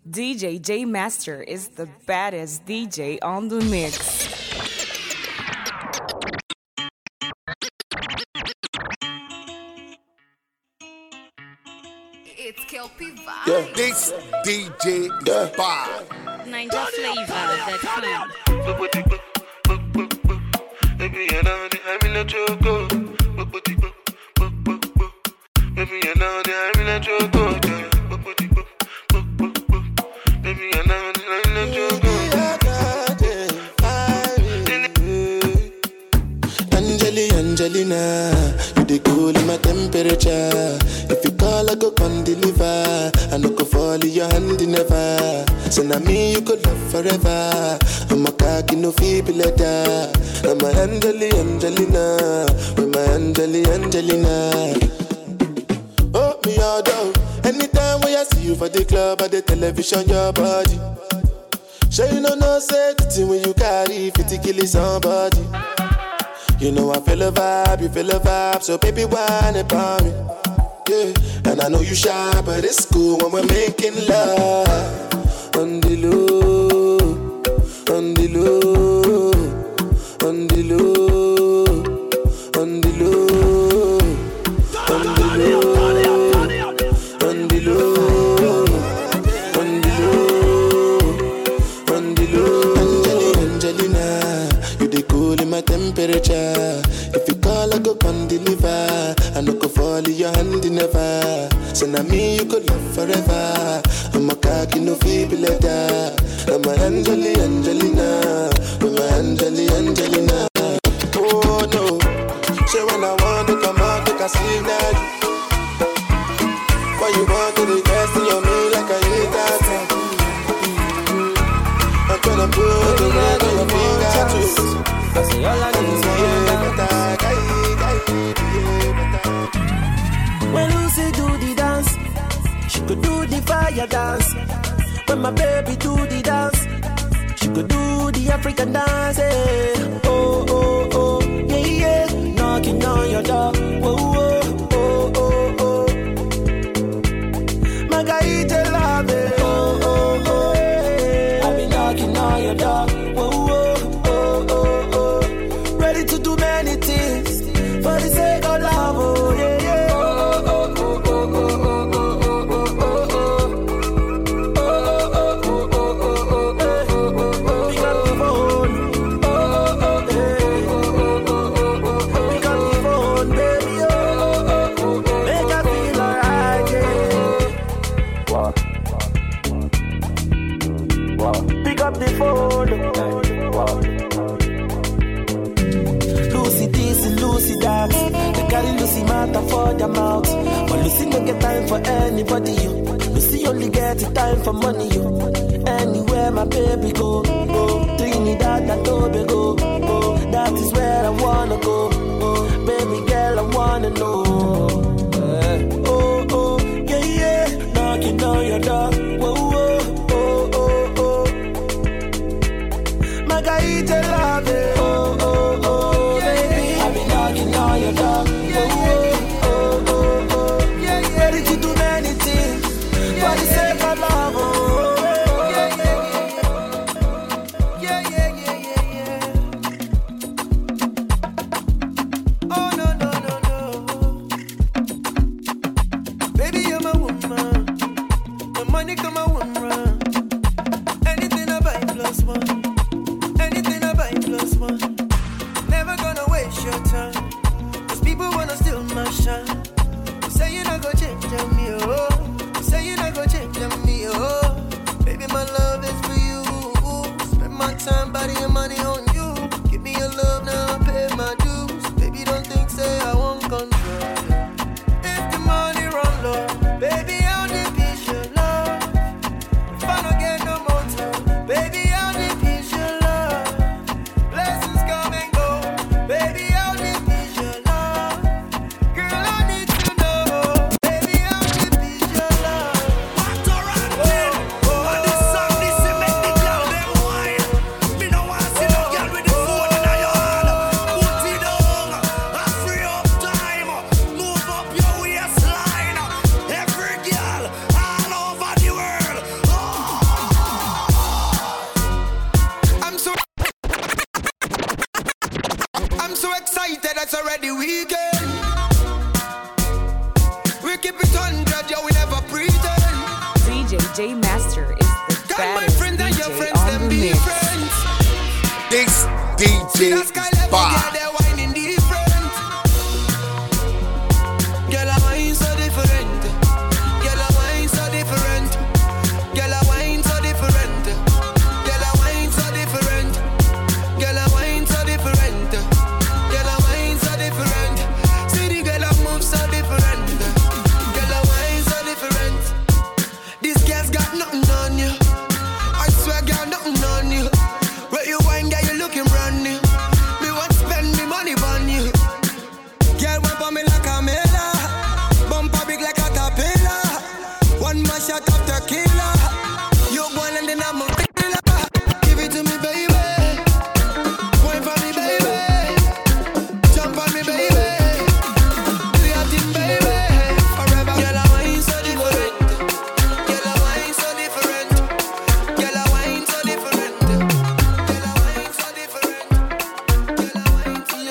DJ J Master is the baddest DJ on the mix. It's Kelpie Vibe. Yeah. This DJ is bad. Ninja flavor, the cream. Baby, you know that I'm in a choco. Baby, you know that I'm in a choco. Baby, you know that I'm in a choco. Angelina, you the cool in my temperature. If you call, I go come deliver. I no go fall in your hand never. So now me you could love forever. I'm a cocky no feeble letter. I'm a Angelina, with my Angelina. Oh me all down. Anytime when I see you for the club or the television, your body. Sure you know say the when you carry 50 kill somebody. You know I feel a vibe, you feel a vibe, so baby whine about me. Yeah, and I know you shy, but it's cool when we're making love. On the low, on the low, on the low, on the low, on the low, on the low, on the low. Angelina, you the cool in my temperature. If you call, I go come deliver. I no go fall in your hand never. So now me you could love forever. I'm a cocky no feeble letter. I'm a Angelina, I'm a Angelina. Oh no, so when I want to come out, make I see that. Why you want to request in your me like I hate that? I'm gonna put the red on your finger too. I say all I need is when Lucy do the dance, she could do the fire dance. When my baby do the dance, she could do the African dance. Eh. Oh, oh, oh, yeah, yeah. Knocking on your door. Oh, oh, oh, oh, oh. Margarita love it. Oh, oh, oh, yeah. I've been knocking on your door. Oh, oh, oh, oh, oh. Ready to do many things for the sake of love. Oh, yeah, yeah. For their mouth, but Lucy no get time for anybody. You Lucy only get the time for money. You anywhere my baby go, oh, Trinidad and Tobago, oh, that is where I wanna go. Oh, baby girl, I wanna know. Oh, oh, yeah, yeah, knocking on your door. Oh, oh, oh, oh, oh. Margarita love it. Oh, oh, oh, baby, I've been knocking on your door. Oh, oh. DJ Master is the baddest DJ on the mix. This DJ is bad. Girl, I wine so different. Girl, I wine so different. Girl, I wine so different. Girl, I wine so different. Girl, I wine so different. Girl, I wine so different. See the girl I move so different. Girl, I wine so different. This girl's got nothing on you. I swear, girl, nothing on you. Where you wine, girl, you looking brand new. Me want spend me money on you. Girl, want for me like a mela. Bumper big like a tapilla. One more shot of tequila. You one and then I'm a tequila. Give it to me, baby. Wine for me, baby. Jump on me, baby. Do your thing, baby. Forever. Girl, I wine so different. Girl, I wine so different. Girl, I wine so different. Girl, I wine so different. Girl, I wine so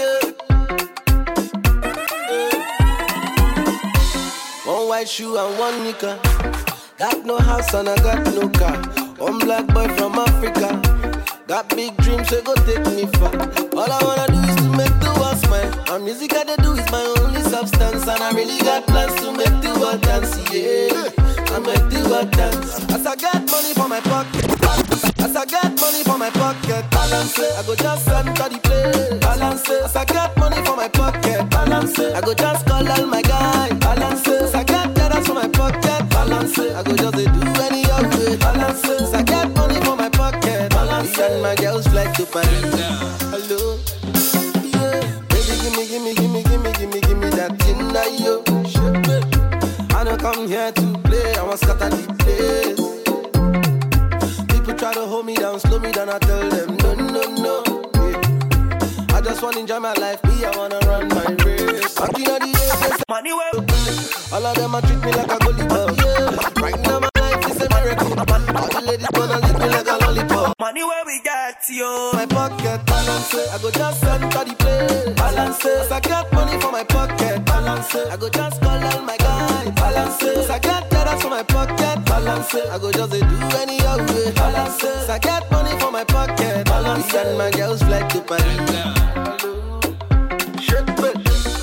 One white shoe and one nika. Got no house and I got no car. One black boy from Africa. Got big dreams, so go take me far. All I wanna do is to make the world smile. And music I do is my only substance. And I really got plans to make the world dance, yeah. I make the world dance. As I get money for my pocket. As I get money for my pocket. Balance it, I go just enter the place. Balance it, as I get money for my pocket. Balance it, I go just call all my guys. Balance it, as I get dollars for my pocket. Balance it, I go just do any other way. Balance it, as I get money for my pocket. Balance it, and my girls fly to Paris. Hello, yeah. Baby, give me that thing that you. I don't come here to play, I want to scatter the place. People try to hold me down, slow me down, I tell them no, yeah. I just want to enjoy my life, me, I wanna run my race. I'm in the air, money well. All of them a treat me like a goalie ball, yeah. Right now my life is a miracle. All the ladies gonna lick me like a lollipop. Money where we get, yo. My pocket, balance it, I go just enter the place. Balance it, as I get money for my pocket. Balance it, I go just call all my guys. Balance it, as I get dollars for my pocket. Balance it, I go just do any other way. Balance it, as I get money for my pocket. Balance it, and my girls fly to Paris. Shake it.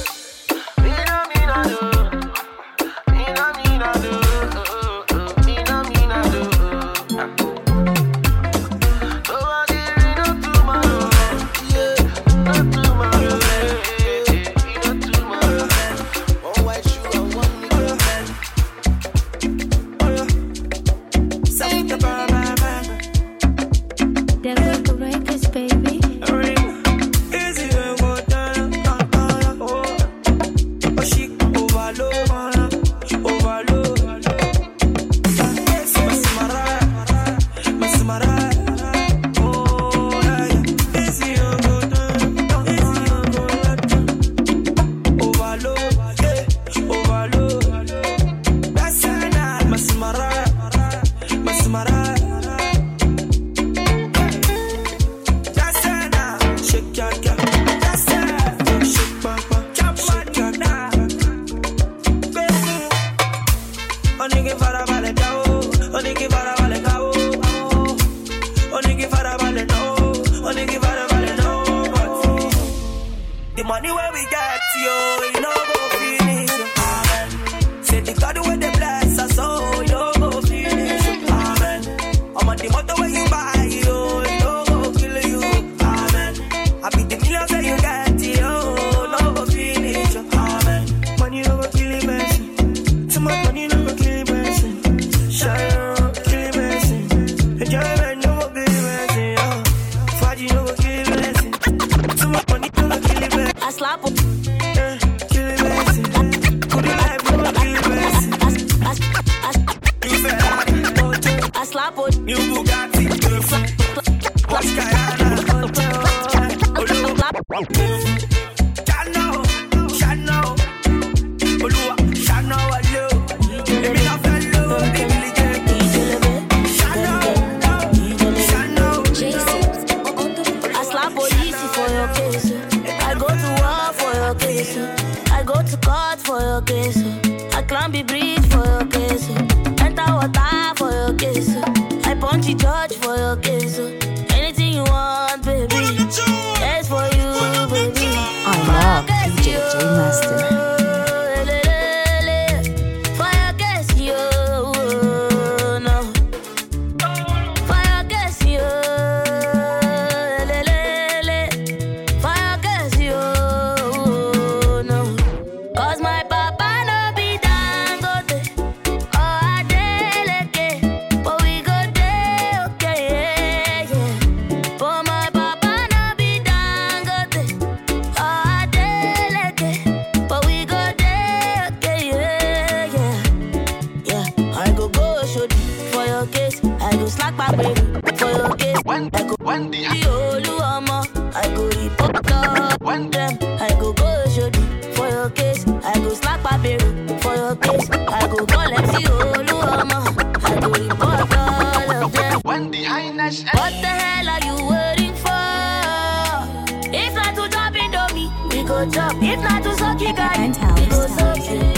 The money where we get, yo, you know go finish. Amen. Say the God where they bless us, so you know go finish. Amen. I'm on the motor where you buy, yo, you know go kill you. Amen. I be the millions that you get, yo, no go finish. Amen. Money no go kill the person. Too much money no go kill the person. Shine, kill the person. Enjoyment no go kill the person, yo. Faji no go kill the person. Too much money no go kill the person. I slap up. Kill the person. Could you life no go kill the person. You said I slap up. New Bugatti. Watch Guyana. Shano. Olua, Shano, hello. Let me love hello. Shano. I slap police for your case. I go to war for your case. I go to court for your case. I climb the bridge for your case. Enter water for your slack my baby for your case. I go Wendy, the Oluwamo. I go report on them. I go Shodi for your case. I go slack my baby for your case. I go call MC Oluwamo. I go report all of them. Wendy, Highness. What the hell are you waiting for? If not to drop Indomie, we go drop. If not to suck it, guy, we go suck it.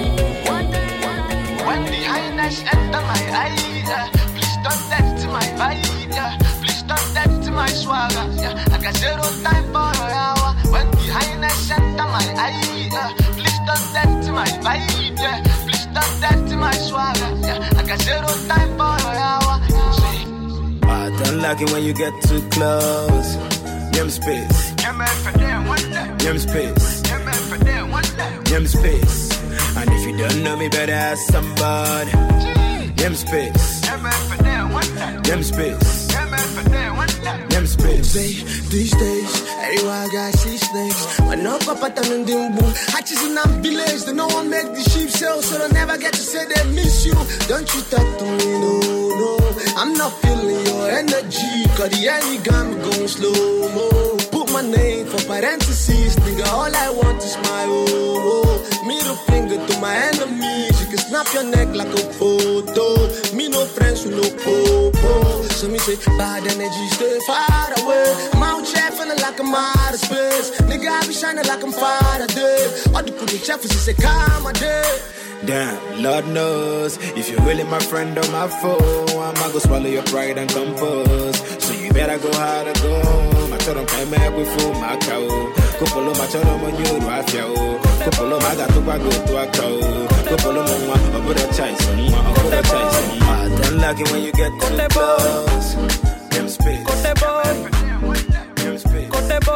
When the highness enter my eye, please don't touch my vibe, please don't touch my swagger. I got zero time for an hour. When the highness enter my eye, please don't touch my vibe, please don't touch my swagger. I got zero time for an hour. I don't like it when you get too close. Give space. Give space. Give space. And if you don't know me, better ask somebody. Give space. Give space. Give space. These days, everyone got see snakes. When no papa and them boom, hatches in that village, they no one make the sheep sell, so they never get to say they miss you. Don't you talk to me, no. I'm not feeling your energy, cause the energy got me going slow-mo. Put my name for parentheses, nigga, all I want is my middle finger to my enemies. You can snap your neck like a photo. Me no friends with no popo. So me say, bad energy, stay far away. I'm out here feeling like I'm out of space. Nigga, I be shining like I'm Faraday. All the good chefs say, come a day. Damn, Lord knows, if you're really my friend or my foe, I'ma go swallow your pride and compose. So you better go hard to go. My children came back with full my cow. Couple of my children when you do I feel. Couple of my got to go to a cow. Couple of my put a choice on my I don't like it when you get too close. Them space. Them space.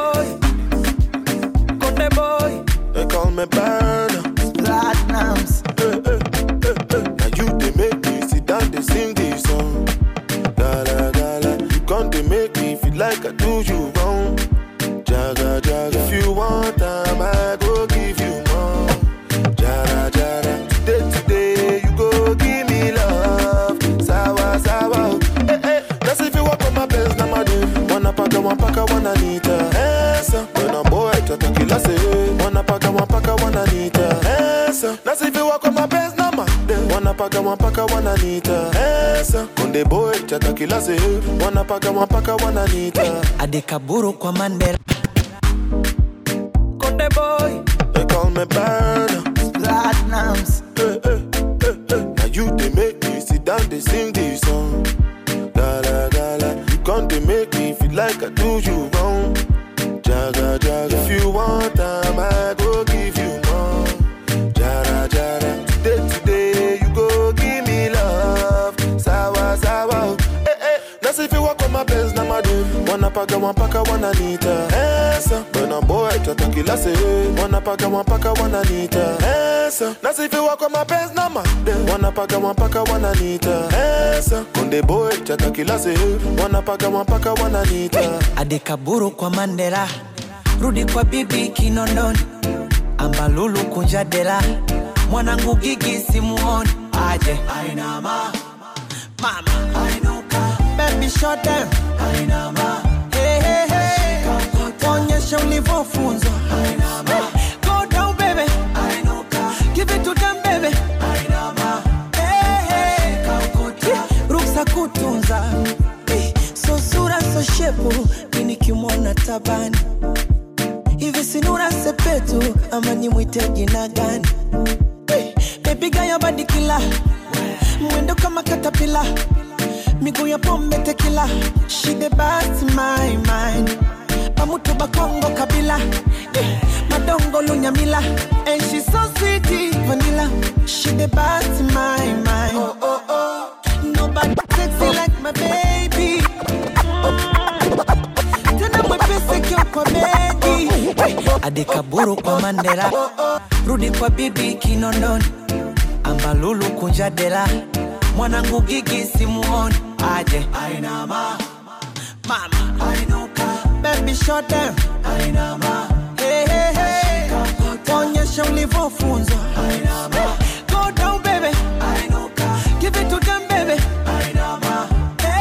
Boy. They call me Burner. Platinums. Now you they make me sit down, they sing this song. Gala, gala. You can't they make me feel like I do you wrong. Jaga, jaga. If you want time, I go give you more. Jara, jara. Today, you go give me love. Sawa, sawa. Hey, hey. That's if you walk on my best, now my day. One paka, one anita. Esa. When I'm boy, tata kila say. One paka, one anita. That's if you walk on my best, now my day. One paka, one anita. Esa. Konde boy, tata kila say. One paka, one anita. Adekaburu kwa Mandela. Konde boy. They call me Burner. Platinums. Now you they make me sit down, they sing this song. Gala, gala. You can't they make me feel like I do you wrong. Jaga, jaga. If you want time, I go give you more. Jara, jara. Today, you go give me love. Sawa, sawa. Hey, hey. That's if you walk on my best, now my day. One paka, one anita. Esa. When I'm boy, tata kila say. One paka, one anita. Esa. That's if you walk on my best, now my day. One paka, one anita. Esa. Konde boy, tata kila say. One paka, one anita. Adekaburu kwa Mandela. Rudi kwa bibi Kinondoni. Ambalulu kunjadela. Mwanangu Gigi simuoni. Aje Ainama. Mama Ainuka. Baby shut them Ainama. Hey hey hey. Onyesha ulivyofunzwa Ainama. Go down baby Ainuka. Give it to them baby Ainama. Hey hey. Ruksa kutunza. So sura so shepu. Mini kimona tabani. Hivi sinura sepetu ama nimwite jina gani? Baby girl your body killer. Mwendo kama katapila. Miguu ya pombe tequila. She the best in my mind. Pamutu bakongo kabila. Madongo lunyamila. And she's so sweet vanilla. She the best in my mind. Oh oh oh. Nobody sexy like my baby. Tena mwepesi kio kwa bedi. Adekaburu kwa Mandela. Rudi kwa bibi Kinondoni. Ambalulu kunjadela. Mwanangu Gigi simuoni. Aje Ainama. Mama Ainuka. Baby shut them Ainama. Hey hey hey. Onyesha ulivyofunzwa Ainama. Go down baby Ainuka. Give it to them baby Ainama. Hey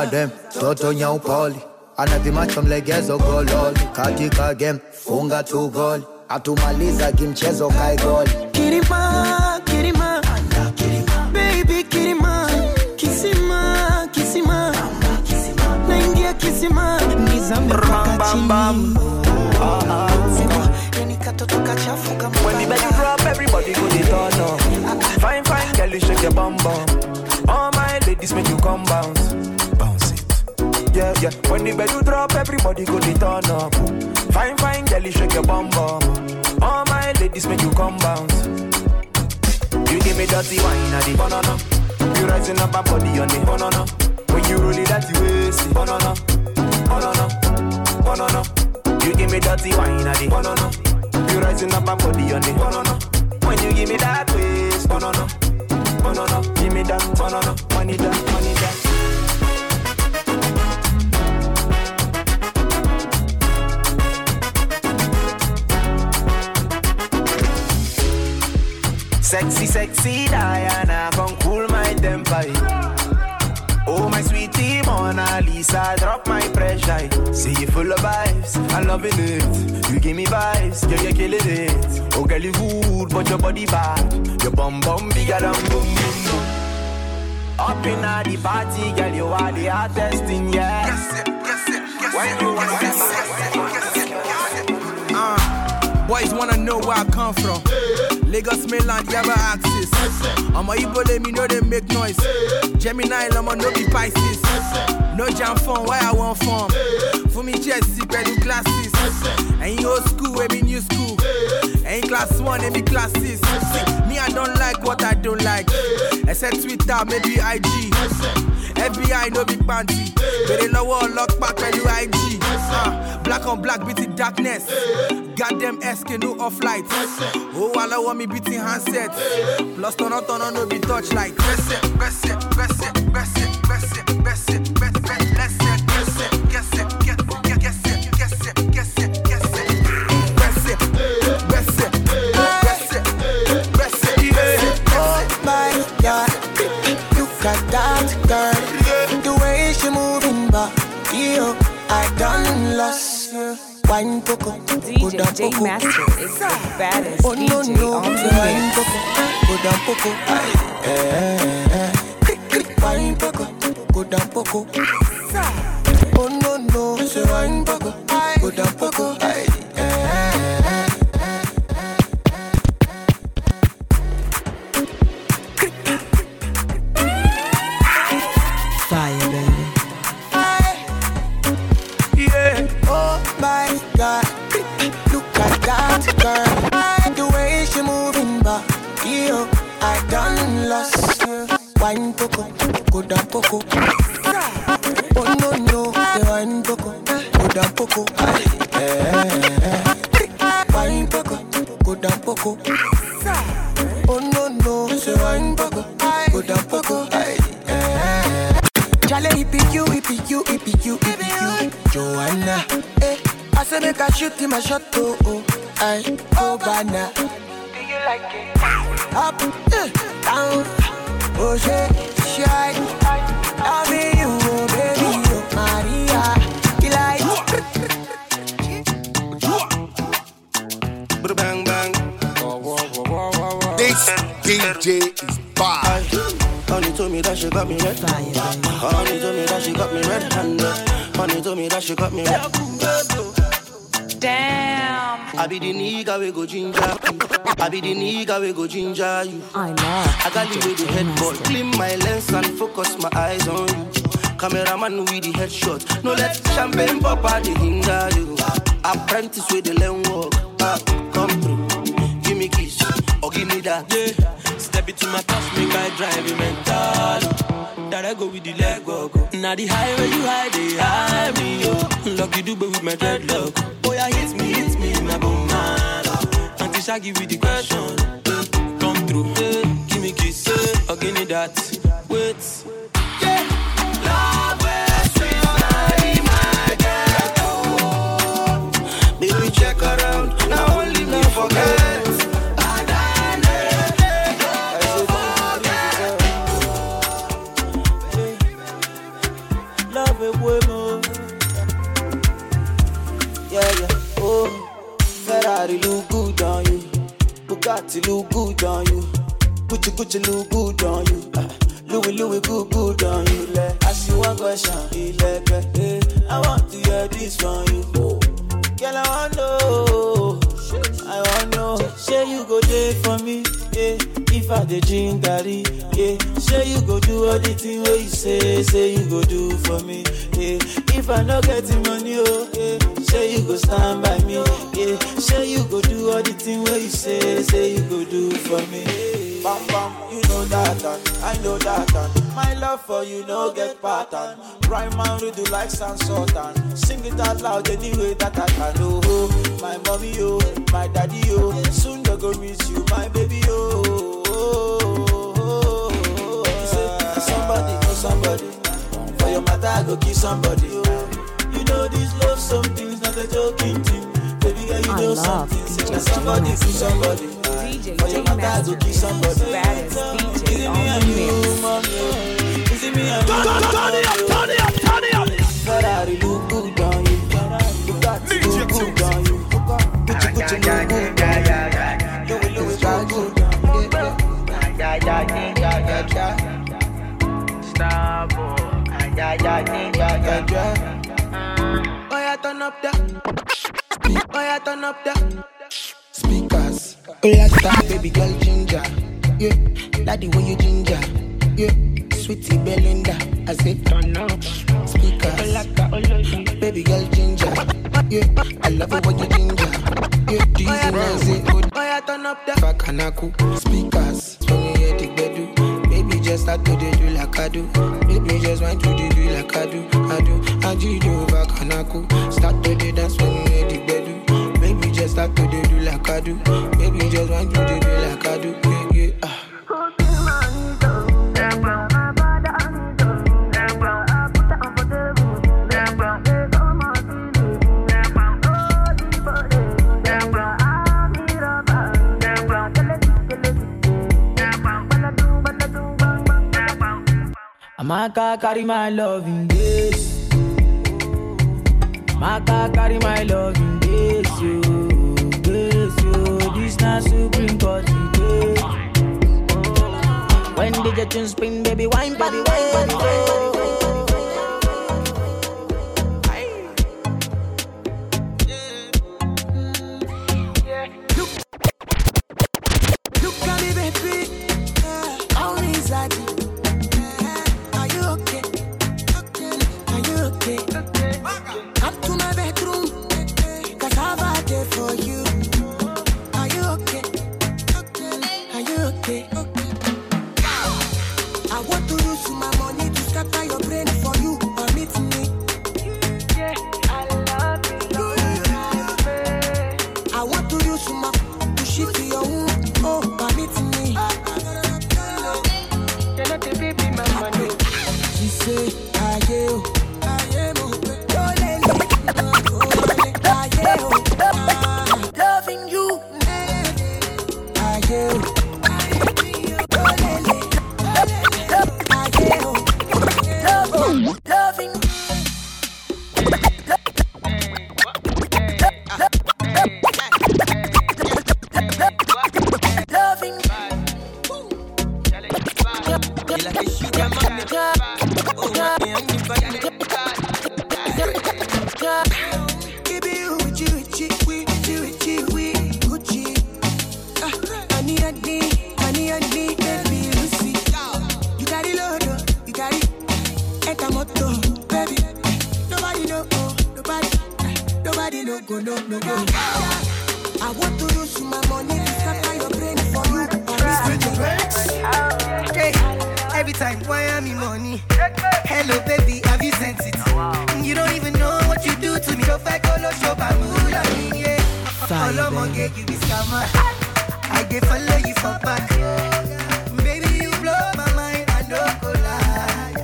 dem, toto nyau poli. Anavimacho mlegezo gololi. Katika game, funga tu goli. Atumaliza kimchezo kai goli. Kirima, Kirima, baby Kirima, Kisima, Kisima, naingia Kisima, nizame mpaka chini. When the belly drop, everybody go dey turn up. Fine, fine, girl, you shake your bum bum. All my ladies make you come bounce, bounce it. Yeah, yeah. When the belly drop, everybody go dey turn up. Fine, fine, girl, you shake your bum bum. All my ladies make you come bounce. You give me dirty wine at the banana. You rising up my body on the banana. When you roll it that you waste, banana, banana, banana. You give me dirty wine at the banana. You rising up my body on the banana. When you give me that waste, banana, banana. Give me that banana, money that, money that. Sexy, sexy Diana, come cool my temper. Oh my sweetie Mona Lisa, drop my pressure. See you full of vibes, I'm loving it. You give me vibes, yeah, you're killing it. Oh girl, you good, but your body bad. Your bum bum bigger than boom boom boom. Up in the party, girl, you are the hottest thing, yeah. When you wanna boys wanna know where I come from. Lagos mainland, you ever access. I'm a Igbo, let me know they make noise. Gemini, I'ma no be Pisces. No jam phone, why I want form. For me, just secret in classes. Ain't old school, I mean new school. Ain't class 1, I mean classes. Me, I don't like what I don't like. Except Twitter, maybe IG. FBI, no big panty. But they know what lock back when you IG. Black on black, beating darkness. Goddamn SK, no off lights. Oh, I want me beating handsets. Plus, turn on, no be touch like. Press it, press it, press it, press it, press it, press it, press it, press it, press it, press it, press it, press it, press it, press it, press it, press it, press it, press it. Oh my God, look at that girl. The way she moving back, yo, I done lost you. Wine poco, DJ J Master is the baddest oh, no, DJ no, on the wine mix. poco, go down poco, wine poco, go down poco. Oh no no, say wine poco, go down poco. Fire, baby. Yeah. Oh my God, look at that girl. The way she moving back, yo, I done lost you. Wine poco, go down poco. Oh no no, the wine poco, go down poco. Wine poco, go down poco. Oh no no, the wine poco, go down poco. Charlie, hippie you, Joanna. Eh, I say make a shoot in my shot, oh, I go banana. Do you like it? Up, down, oh shit, shy. Loving you, oh baby, oh Maria, you like. Bang bang. This DJ is bad. Honey told me that she got me red. Honey told me that she got me red-handed. Honey told me that she got me red. Damn. I be the nigga we go ginger. I be the nigga we go ginger you. I know. I got you with the headboard. Clean my lens and focus my eyes on you. Cameraman with the headshot. No let champagne pop out the hinder you. Apprentice with the lane walk. Come through. Give me kiss or give me that. Yeah. Step into my past, make I drive you mental. That I go with the leg walk. Now the highway you hide me, yo. Lucky do with my dreadlock. Oh yeah, hit me, my bone man. Until Shaggy with the question. Come through, give me kiss, or give me that. Wait, yeah. Love where sweet my girl. Baby check around, now only me forget. Bugatti look good on you. Gucci look good on you. Louis good on you. Like, ask you one question, I want to hear this from you. Girl, I want know. Say you go there for me, yeah. If I dey drink garri, yeah. Say you go do all the thing where you say you go do for me, yeah. If I no get the money, oh, yeah. Say you go stand by me, yeah. Say you go do all the thing where you say you go do for me. Bam bam, you know that and I know that and my love for you no get pattern. Rhyme man we do like San Sultan. Sing it out loud anyway that I can. Oh, my mommy, oh, my daddy, oh. Soon they go miss you, my baby, oh. Somebody know somebody. For your matter, I go kiss somebody, oh. You know this love something's not a joking thing. Baby girl, you know something. Say somebody kiss somebody. For your matter, I go kiss somebody. Is it me and you, mommy? Is it me and you? Turn it up. Ferrari look good on you. Bugatti look good on you. Gucci look good on you. Louis look good on you. Stop. Oh, yeah, turn up that. Speakers. Oh, yeah, start, baby girl ginger. Yeah, like the way you ginger. Yeah, sweetie Belinda. I say turn up. Speakers. Baby girl ginger. Yeah, I love it when you ginger. Yeah, do you say good? Oh, yeah, turn up that. Fakanaku. Speakers. When you hear the bedu. Baby just start to do like I do. Baby just want to do like I do. I do Fakanaku. Start to do dance when you hear the bedu. Baby just start to do like I do. Baby just want to do like I do. Yeah. Maka carry my love in this. Maka carry my love in this, yo. This not Supreme Court today. When did you tune spin, baby, wine, baby, wine. Look at me, baby. How is that? Come to my bedroom, cause I've had it for you. Are you okay? Are you okay? I want to use my money to scatter your brain for you. Permit me. Yeah, I love you. I want to use my to shift to your womb. Oh, permit me. You're not a baby, my money. She say, loving you. Loving. No. I want to use my money to scatter your brain for you. Okay, every time why am I money? Hello baby, have you sent it? You don't even know what you do to me. So I go show Bamula, yeah. Follow my get you be scammer. I dey follow you for back. Baby, you blow my mind, I don't go lie.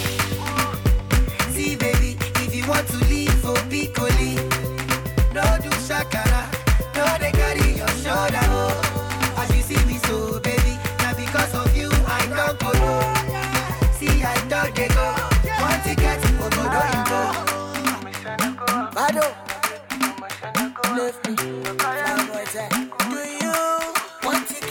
See baby, if you want to leave for Piccoli, no do shakara, no they carry your shoulder. Oh, as you see me so, baby, now because of you I don't go low. See I don't get go, want to get go go Bado, left me, do you want to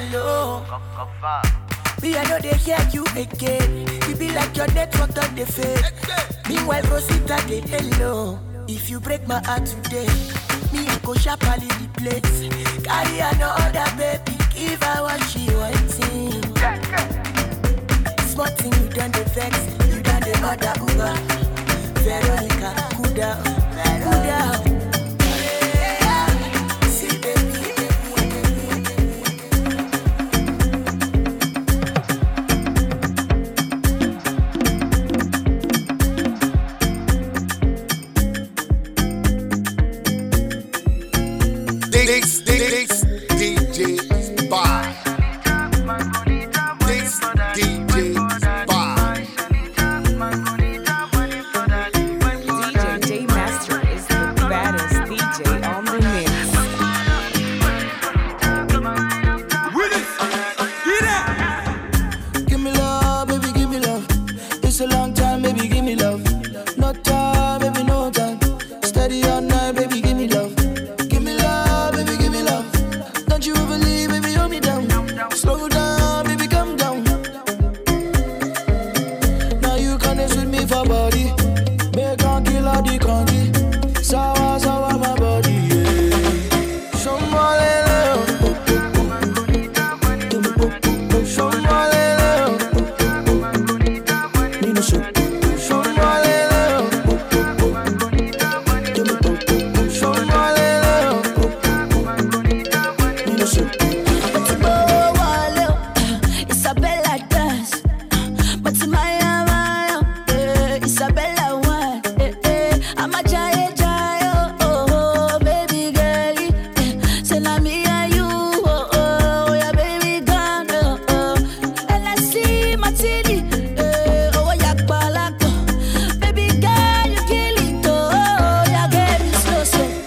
hello. Me, I know they hear you again. You be like your network on the fade. Meanwhile, Rosita, they hello. If you break my heart today, me, I go sharply the place. Carry another baby, give her what she wanting. Small thing, you done the vex, you done the other Uber. Veronica, cool down, cool down. See, baby. This DJ is by. This DJ is by. DJ Master is the baddest DJ on the mix. Give me love, baby, give me love. It's a long time, baby, give me love. No time, baby, no time. Steady all night, baby, give me love. Give me love, baby, give me love. Don't you ever leave, baby, hold me down. Slow down, baby, calm down. Now you connect with me for body. Make on kill all the country. Sour, sour, my body, yeah. Somebody Isabella dance, but Maya, Isabella one. I'm a giant, oh, baby girlie. Say na me and you, oh, yeah, baby gone, oh. And I see Martini, oh, yeah, Palako. Baby girl, you kill it, oh, yeah, get it slow.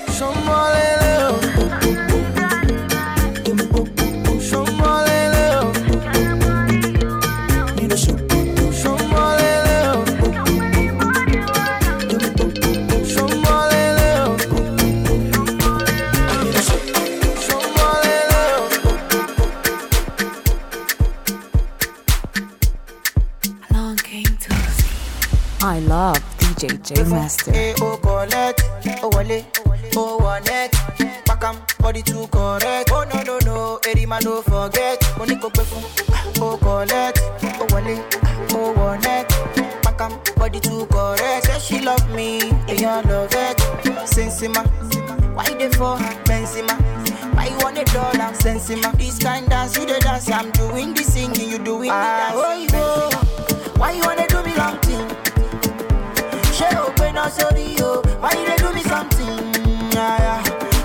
I love DJ J Master. Oh, collect, oh, wale, oh, one it. Back body too correct. Oh, no, Erima, no forget. Moniko Befu, oh, collect, oh, wale, oh, one it. Back body too correct. Say she love me, and you love it. Sensima, why they for her? Benzema, why you want $1? Sensima, this kind dance, you the dance. I'm doing the singing, you doing the dance. Oh, why you wanna do me wrong thing? She open up, sorry, yo. Why they do me something? Yeah.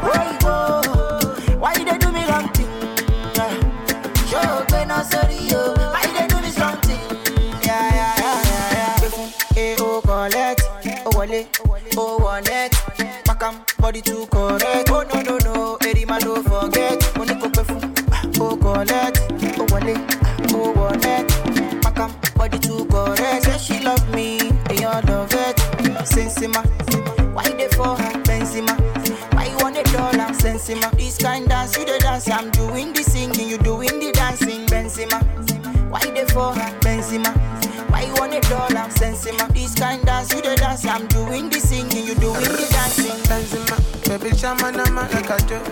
Why they do me something? She open up, sorry, yo. Why they do me something? Yeah. Oh, collect, oh, wale, oh, one it. Pakam, body too correct. Oh, no, Erima, don't forget. Moniko Befu, oh, collect, oh, wale, oh, one it. Pakam, body too correct. Say she love me, and you love it. Sensima, why they for her? Benzema, why you want $1? Sensima, this kind dance, you the dance. I'm doing the singing, you doing the dancing. Benzema, why they for her? Benzema, why you want $1? Sensima, this kind dance, you the dance. I'm doing the singing, you doing the dancing. Benzema, baby, chama like I do.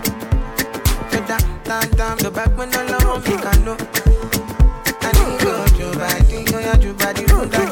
Down, the back when I love me, I know. I need your body, your body, your body.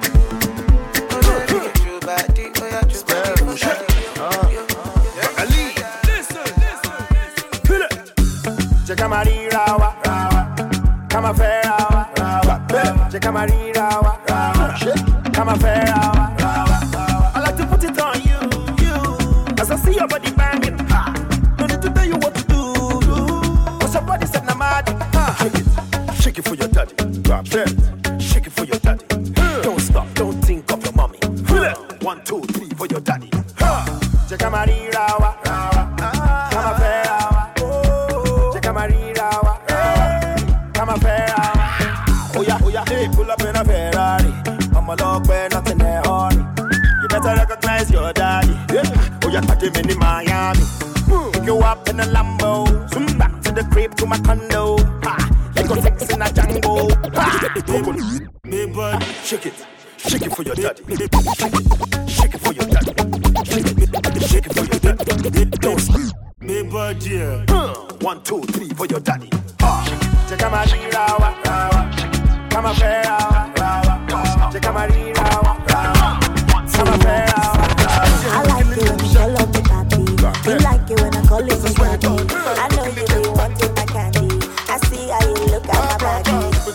Marirawa, kama ferawa, cheka marirawa, kama ferawa. I like to put it on you. As I see your body banging, no need to tell you what to do. Cause your body said namadi. Shake it for your daddy, drop it. Shake it for your daddy. Don't stop, don't think of your mommy. 1, 2, 3 for your daddy. Cheka marirawa, kama ferawa. Marirawa, come a Ferrari. Oh yeah, hey, pull up in a Ferrari. I'm a log where nothing there, honey. You better recognize your daddy. Oh yeah, take him in Miami. Pick you up in a Lambo. Zoom back. to the crib to my condo. Let's go sex in a Django. Big bud, shake it for your daddy. Shake it for your daddy. Shake it for your daddy. Don't speak. Big bud, yeah. 1, 2, 3 for your daddy. Check out my rawa, rawa. Come on, rawa, rawa. Check out my rawa, rawa. Come on, rawa. I like it when you call on me papi. You like it when I call it me daddy. I know you really wanting my candy. I see how you look at my body.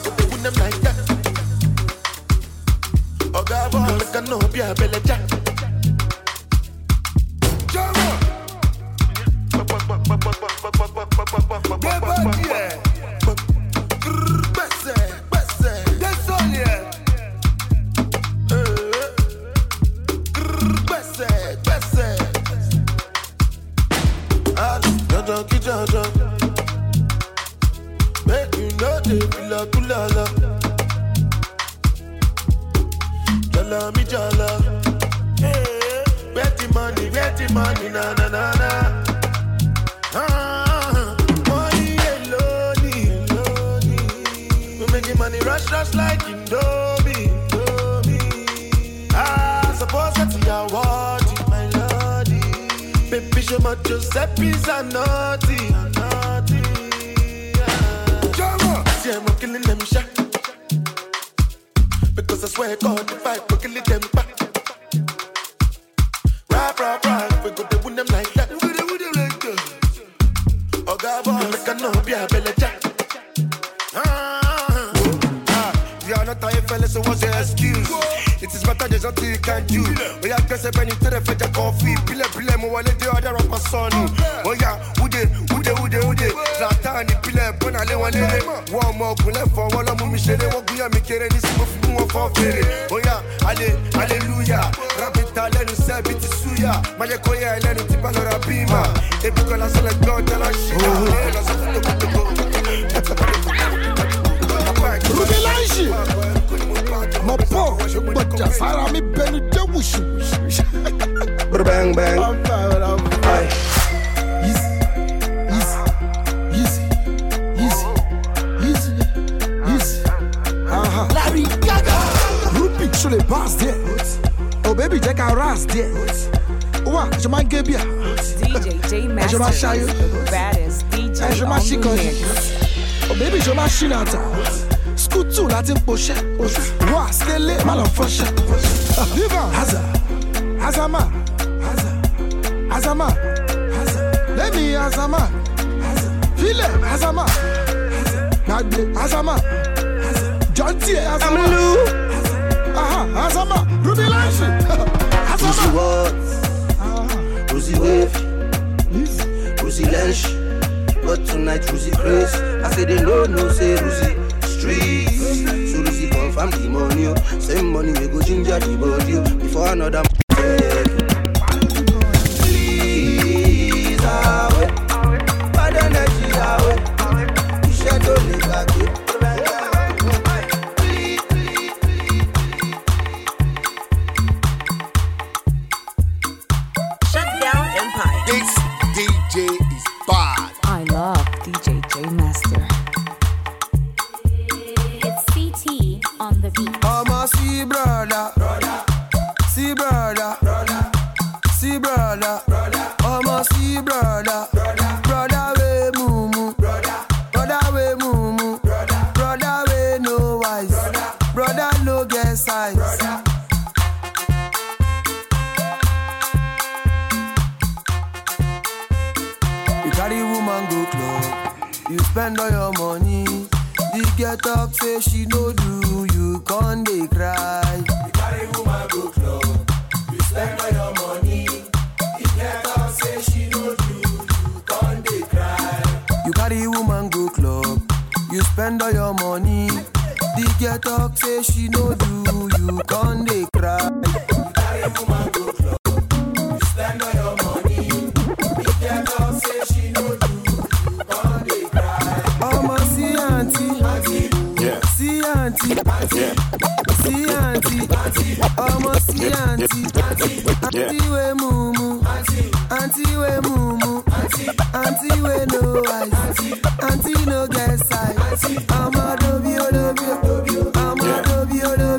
Oh God, look at no Pia Bella Jack. Make you know they feel like kulala. Jala mi jala. Where the money, na na na na. Money alone. We making money rush like Indomie. Suppose that's your word, my lordy. Baby, show my Giuseppe's a naughty. See, I'm killing them shot. Because I swear God, if I could kill them back. Rap, we go to win them like that. Oh God, boy, make a no be a bella jack. You are not tired, fellas, so what's your excuse? It is better, there's nothing you can do. Oh yeah, guess I've been to the fetch a coffee. Pile, mo wale de other of my son. Oh yeah, ude. Zlatani, pile, bonale, wale. One more, pule for one of me, shade, what we are making this move for fairy. Oh yeah, hallelujah. Rabita, let us say, bit suya. Majakoya, let it tip on a bima. If you can select God, tell us shit. Ruby Lange, my boy, but just I me Benny Dewush. Bang bang. Easy. Larry Gaga. Ruby sur les bases there. Oh baby, check out Ras there. Ouais, je m'en gueule bien. DJ J Master is the baddest DJ on the mix. Oh baby, je machine à ta. Scootou la team pochette. Wa skele mal en foche. Viva Azama. Let me Azama. File Azama. Nagbe Azama. John T Azama. Azama. Ruby Lange. Pussy what? Pussy wave. Pussy Lange. But tonight Ruzy Grace. I say they no say Ruzy Streets. So Ruzy confirm the money. Same money we go ginger the body. Before another please away. Bad energy away. Shadow nigga. Shut down Empire. This DJ is bad. I love DJ J Master. It's CT on the beat. I'm a see brother. See brother. I'm a see brother. Brother we mumu. Brother we mumu. Brother we no wise. Brother no get size. You carry woman go club. You spend all your money. The girl talk say she no do. You can't dey cry. You carry woman go club. You spend all your money. The girl talk say she no do. You can't dey cry. You carry woman go club. You spend all your money. The girl talk say she no do. You can't dey cry. You carry woman go club. You spend all your money. The girl talk say she no do. You can't dey cry. I'ma see auntie. See auntie. See auntie. I'ma see auntie. Auntie we mumu. Auntie we mumu. Auntie we no eyes. no get size. I'm a dubby, I'm a dubby,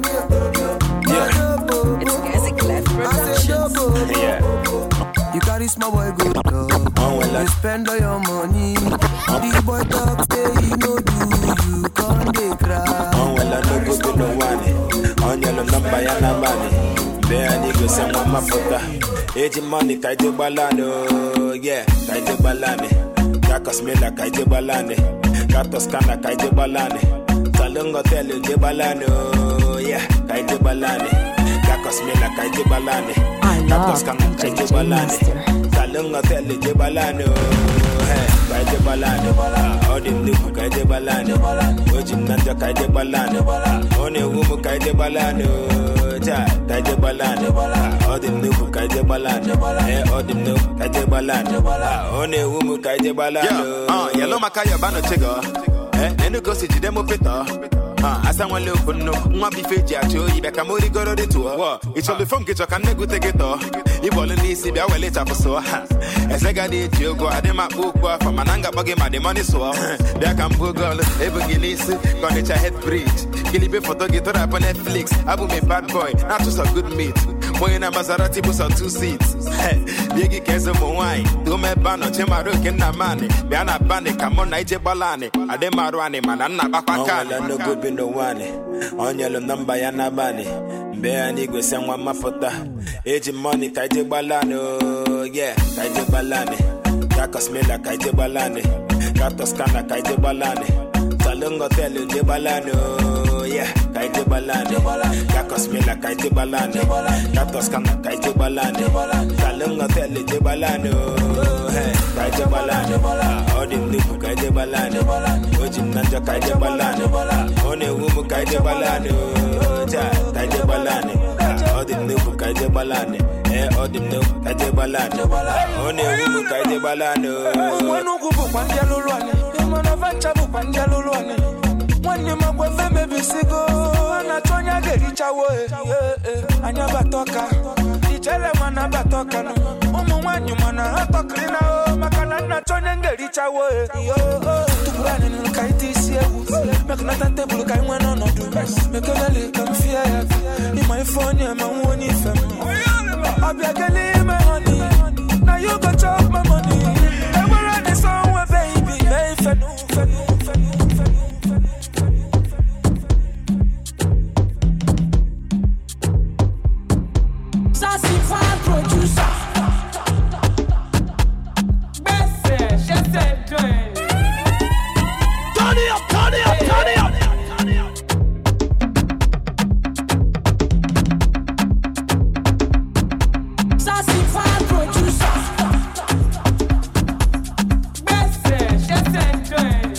It's Gazi Clef Productions. Yeah. You carry small boy go dog. You spend all your money. The boy talk say he no do. You can't dey cry. Well, I no go to no one. On your number, ya na money. There I need to send my photo. Age money, kaije balano. Yeah, kaije balane. Kakos mela kaije balane. Katos kana kaije balane. Salungo telu je balano. Yeah, kaije balane. Kakos mela kaije balane. Katos kana kaije balane. Salungo telu je balano. Hey, kaije balane. All them new kaije balane. Ojim nanja kaije balane. One wumu kaije balano. Kaije balane. All them new kaije balane. Hey, all them new kaije balane. One wumu kaije balane. Yellow makaya bano chego. Nenu go si jide mo peta. Asa one look no, one be feji acho. Ibe kamori goro de tour. It's all the phone get your can nego take it off. If all in see be well later for so. As I got it, you go adema book from Mananga buggy my the money so. There can book girl, ever guinness, gonna your head bridge. Kilibe photo get up on Netflix. Abu me bad boy, not just a good meat. Boy in a Maserati bus on 2 seats. Biggie Kenzo mo wine. Do me bano, chema roke na money. Be ana bane, come on, Naije balane. Adema rwane, man, I'm not back on no good be no one. On your number, ya na bane. Be ani go send one mafota. Age money, kaije balano. Yeah, kaije balane. Kakos mela kaije balane. Katos kana kaije balane. Salungo telu je balano. Yeah, kaije balane. Kakos mela kaije balane. Katos kana kaije balane. Salungo telu je balano. Hey, kaije balane. All them new kaije balane. Ojim nanja kaije balane. One wumu kaije balane. Kaije balane. All them new kaije balane. All them new kaije balane. One wumu kaije balane. Wanu kubu pandia lulwane. Imana vancha bu pandia lulwane. Wani magwe feme bisigo. Anatonya geri chawe. Anya batoka. Ichele mana batoka no. Umu wanyu mana hatokrina o. Makana natonya geri chawe. Tukurane nukaiti siewu. Mekuna tante bulu kai mweno no du. Mekuna li kamfia ya. Ima ifoni ya mawoni femi. Abiageli me honey. Now you go chop my money. And we're on the song where baby. Hey, fenu. Sassy fan producer. Best, just said join. Turn it up, turn it up, turn it up. Sassy fan producer. Best, just said join.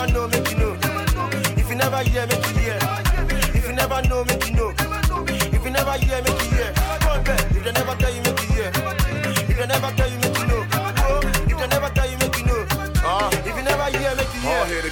never know, make you know. If you never hear, make you hear. If you never know, make you know. If you never hear, make you hear. If they never tell you, make you hear. If they never tell you, make you know. If they never tell you, make you know. If you never hear, make you hear.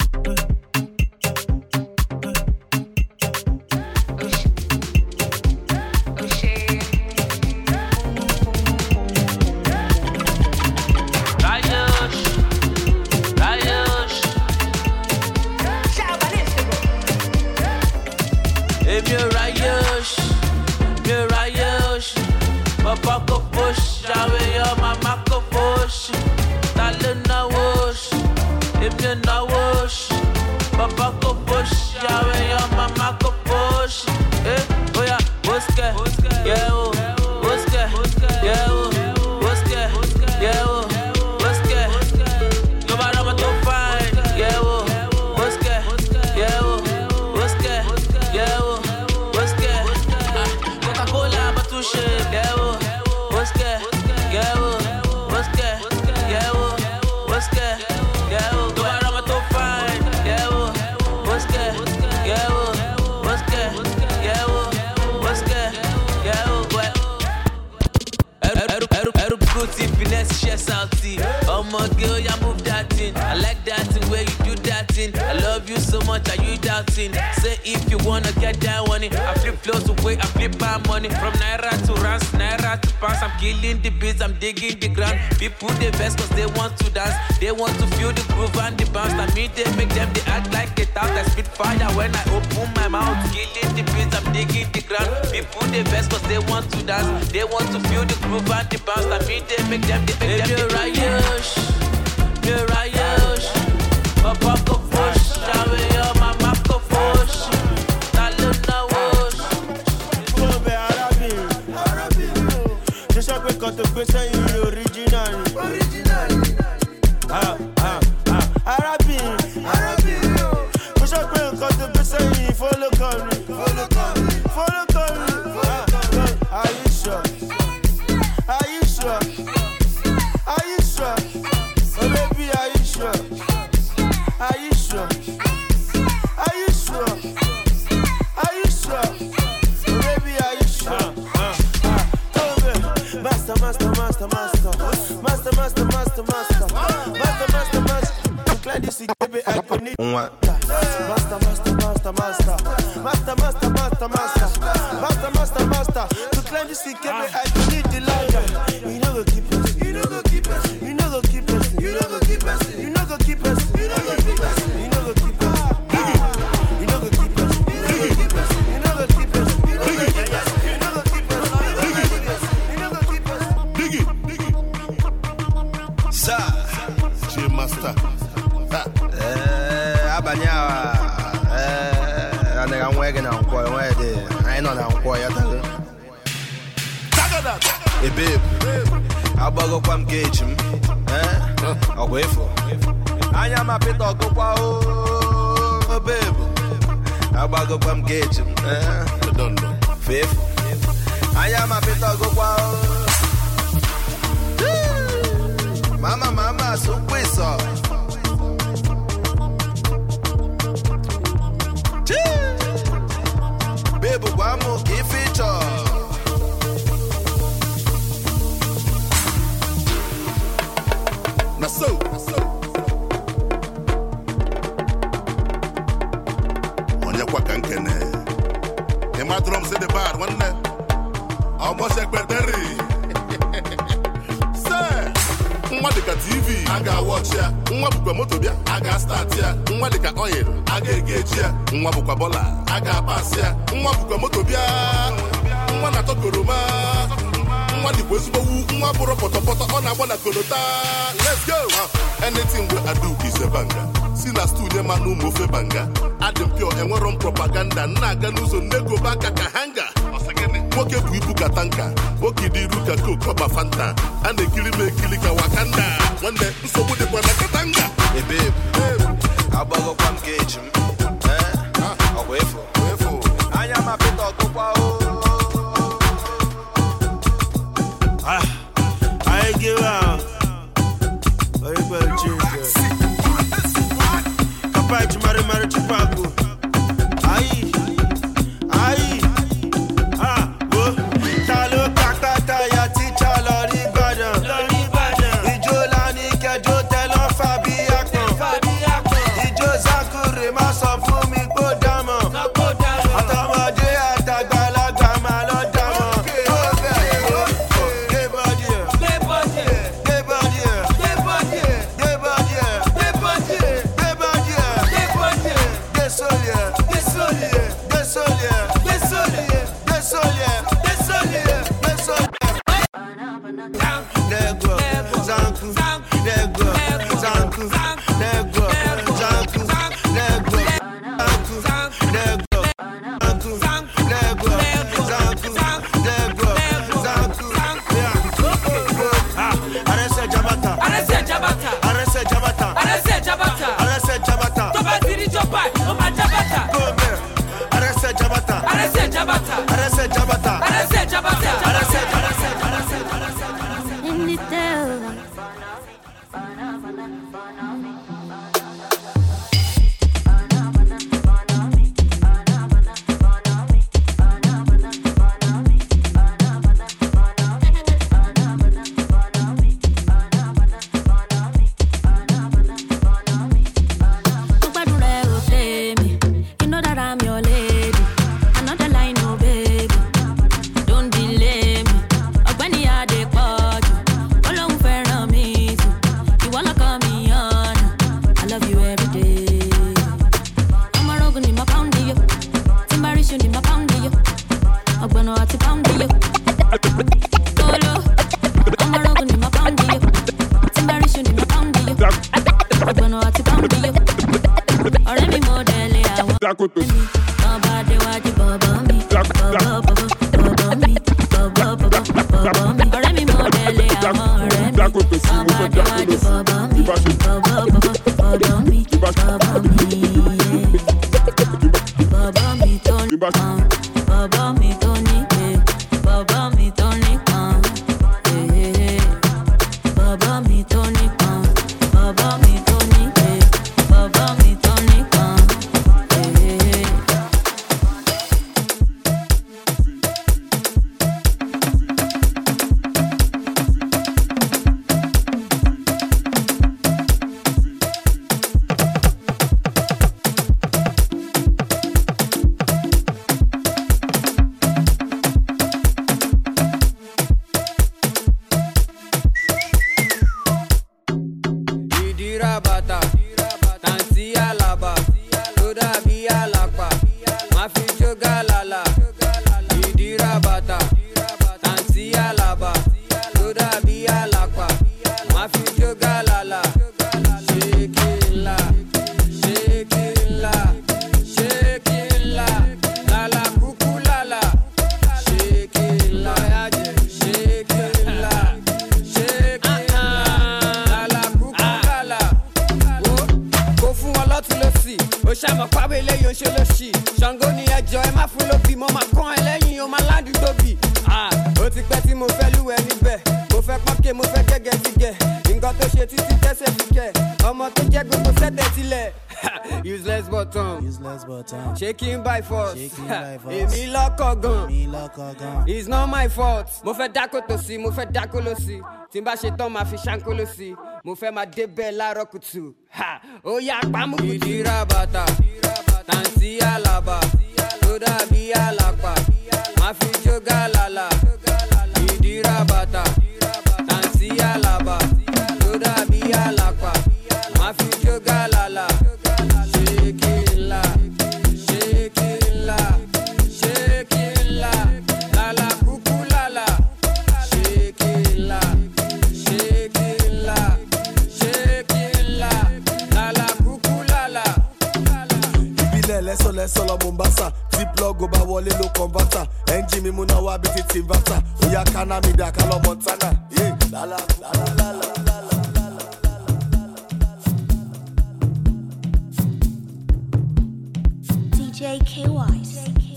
Papa go push, away your mama go push. Darling na wash, if you na wash. Papa go push, away your mama go push. Oh yeah, buske, yeah oh, buske, yeah oh, buske, yeah oh, buske. Nobody want to find, yeah oh, buske, yeah oh, buske, yeah oh, buske. Coca-Cola batushe, yeah oh. Oh my girl, you move that thing. I like that thing where you do that thing. I love you so much, are you doubting? Say if you wanna get down on it. I flip flows away, I flip my money. From Naira to Rans, Naira to Pounds. I'm killing the beats, I'm digging the ground. People they best cause they want to dance. They want to feel the groove and the bounce. I mean they make them, they act like it out. I spit fire when I open my mouth. Killing the beats, I'm digging the ground. People they best cause they want to dance. They want to feel the groove and the bounce. I mean they make them, they make them. You're right, you're right, Papa go push, away your mama go push. Darling na wash. Go be Arabic. Just a quick cut to say you original. Arabic. Just a quick cut to say you follow come. Are you sure? Are you sure? Are you sure? Oh baby, are you sure? Are you sure? Are you sure? Are you sure? Oh baby, are you sure? Master. Declare this baby, I can need. Master. To climb this baby, I can need the ladder. You know go keep us. You know go keep us. You know go keep us. You know go keep us. You know go keep us. You know go keep us. You know go keep us. You know go keep us. You know go keep us. You know go keep us. You know go keep us. You know go keep us. You know go keep us. Diggy. Sir. J Master. Abanyawa. I'm working on quite where I know I'm quite. Hey babe, I bug up one gauge him. I'll wait for. I am a bit of go, babe. I bug up one gauge him. Don't know. Faith. I am a bit of go. Mama, so quick, baby, one more give feature. So Onya kwa kankene the my drum say the bad one almost secretary say Mwadika TV aga watch ya Mwabukwa moto bia aga start ya Mwadika oil aga engage ya Mwabukwa bola aga pass ya Mwabukwa moto bia Mwana tokoroma Mwadi wezubo mwaburo poto ona bona kolota. Let's go. Anything we I do is a banger. Sina studio manu mofe banga. Adam pure enwerom propaganda. Naga nuzo nego baka kahanga. Woke buibu katanka. Woke di ruka koba fanta. Ande kili ka wakanda. One day so bude kwa katanga. Hey babe. Abago kwam gauge. Away for. Anya mapito go kwa I give out. I will change. Chipai, Chimari, Chipago. Aye. Talo kakata ya teacher lori Ibadan. Ijo lani kejo telo Fabi Akon. Ijo Zakure ma sọ fún mi kó dámọ̀. Àtọmọdé àtàgbàlagbà máa lọ dámọ̀. Gbé bọ́dì ẹ̀. Gbé sórí ẹ̀. Shaking by force. Èmi lọ́kọ̀ gan. It's not my fault. Mo fẹ́ dákó tó sí, mo fẹ́ dákó ló sí. Tí n bá ṣe tán máa fi ṣáńkó ló sí. Mo fẹ́ máa débẹ̀ láàárọ̀ kùtù. Ó yá pamọ́ kùtù. Ìdíra bàtà, tàǹtí àlàbà, tó dàbí àlàpà. Má fi jó gàlàlà. Ìdíra bàtà, tàǹtí àlàbà, tó dàbí àlàpà. Má fi jó gàlàlà. Lẹ́sọ̀ lọ Mombasa tí plug ó bá wọlé ló converter ẹ́ńjì mi múná wá bí ti inverter ó yá káná mi dà ká lọ Montana. DJ KY.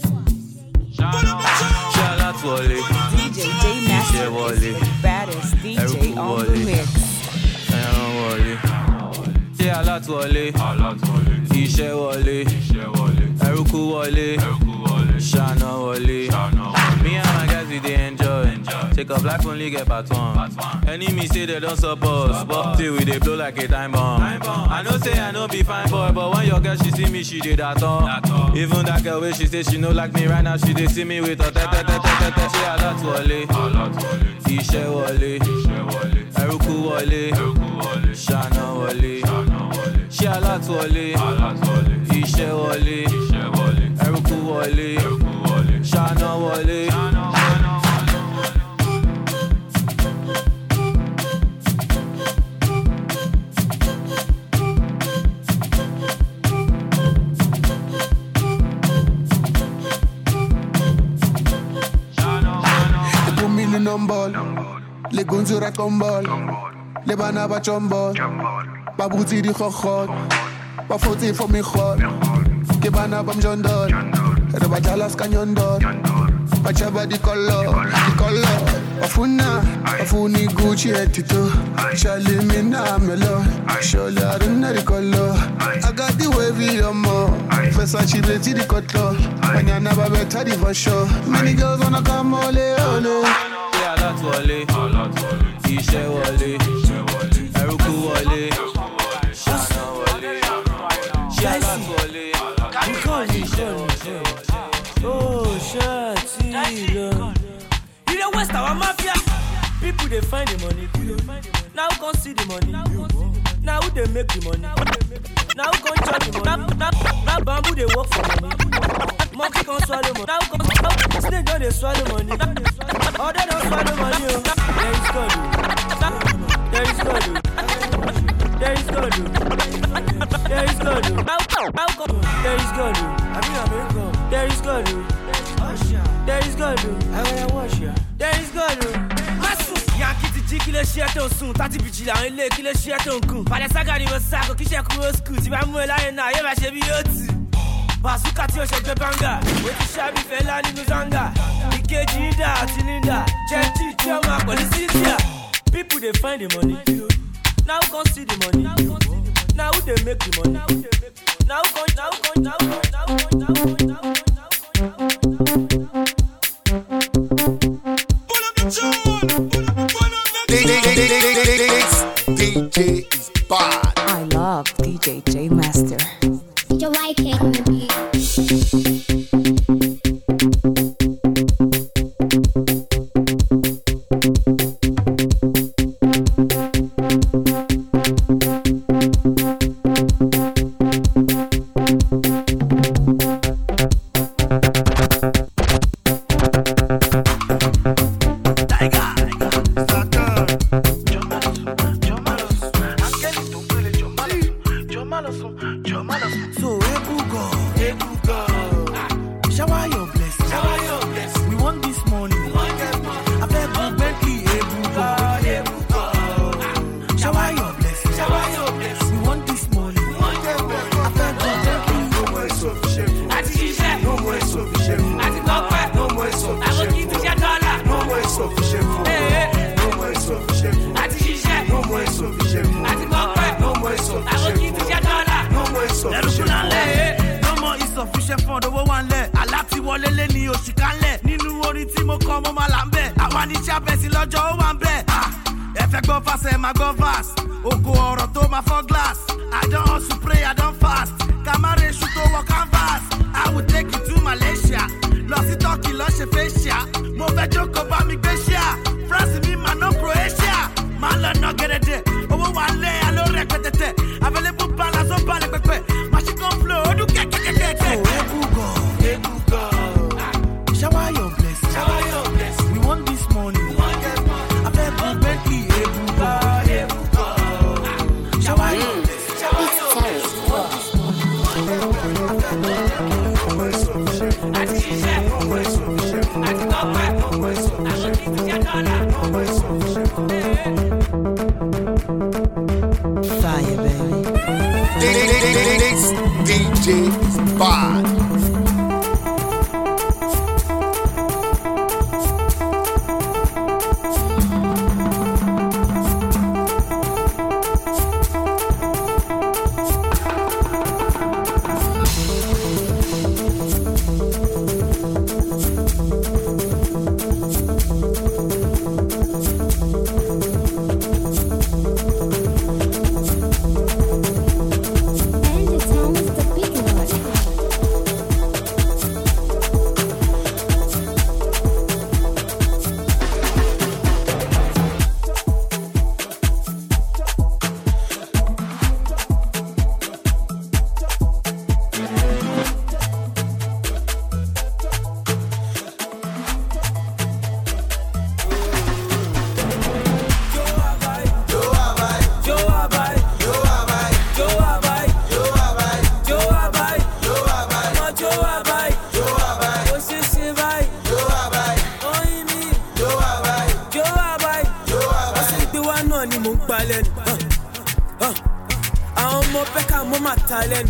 Shout out to Wale. DJ J Master is the baddest DJ on the mix. Wale. alátúwọlé, iṣẹ́ wọlé, ẹrúkú wọlé, ṣáná wọlé. Me and my guys we dey enjoy. Take up life only get part one. Enemy say they don't support, but till we dey blow like a time bomb. I know say I no be fine boy, but when your girl she see me, she dey that all. Even that girl wey she say she no like me right now, she dey see me with her tete. She alátúwọlé, iṣẹ́ wọlé, ẹrúkú wọlé, ṣáná wọlé. She alátúwọlé, iṣẹ́ wọlé, ẹrúkú wọlé, ṣáná wọlé. Le gonzura tombol, le banaba chombol, babuti di khokhot, ba foti for me khot, ke banaba mjondol, re ba jalas kanyondol, ba chaba di color, afuni Gucci etito, shali mina melo, sholi aruna di color, I got the wavy more, Versace beti di cotlo, banyana ba beta di for sure, many girls wanna come ole ole. Alátúwọlé, iṣẹ́ wọlé, ẹrúkú wọlé, ṣáná wọlé. Ṣé alátúwọlé, iṣẹ́ wọlé. Oh, shit, you the West our mafia. People they find the money. Now who can see the money? Now who they make the money? Now who can charge the money? Now bamboo they work for money. Monkey can swallow money. Now snake don't they swallow money. Oh, they don't swallow money. There is God. There is God. There is God. There is God. How come? There is God. There is God. There is God. I wanna wash ya. There is God. Yankee ti jí kí ló ṣe tó ń sùn tàti bìjì làwọn ilé kí ló ṣe tó ń kùn. Bàdé ságà ni mo sáko kí ṣe kúrò skul tí bá mú ẹ láyé náà yóò máa ṣe bí yóò tì. Bàzúkà tí ó ṣe gbé báńgà, ó ti ṣàbí fẹ́lá nínú zanga. Ìkejì ìdá àti nídà, jẹ́ntì tí ó máa pẹ̀lú Cynthia. People dey find the money, now who can see the money? Now who dey make the money? Now who can. DJ is bad. I love DJ J Master. Your white cake on the beat. Fire, baby. DJ is bad. Thailand,